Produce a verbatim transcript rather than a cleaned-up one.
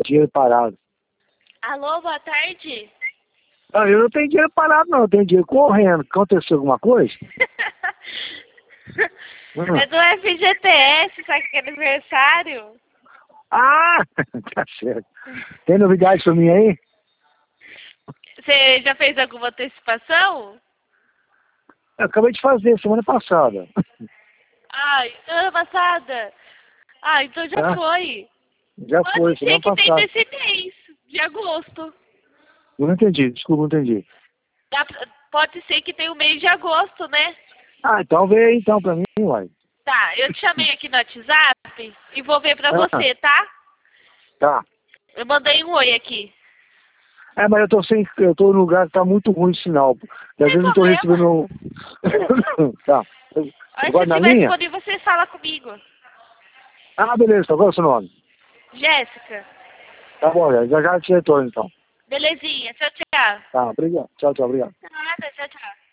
dinheiro parado. Alô, boa tarde. Não, eu não tenho dinheiro parado, não. Eu tenho dinheiro correndo. Aconteceu alguma coisa? Hum. É do F G T S, sabe que é aniversário? Ah, tá certo. Tem novidade pra mim aí? Você já fez alguma antecipação? Eu acabei de fazer, semana passada. Ai, semana passada. Ah, então já Ah, foi. já foi, Pode ser semana que tem passada. desse mês, de agosto. Eu não entendi, desculpa, não entendi. Dá pra- Pode ser que tenha o mês de agosto, né? Ah, então vê aí então pra mim, uai. Tá, eu te chamei aqui no WhatsApp e vou ver pra Ah, você, tá? tá. Eu mandei um oi aqui. É, mas eu tô sem. Eu tô num lugar que tá muito ruim de sinal. E às Sem vezes não tô problema. recebendo. Tá. Aí se Agora na estiver linha? disponível, você fala comigo. Ah, beleza, qual é o seu nome? Jéssica. Tá bom, já já te retorno então. Belezinha. Tchau, tchau. Tá, obrigado. Tchau, tchau, obrigado. Nada, tchau, tchau.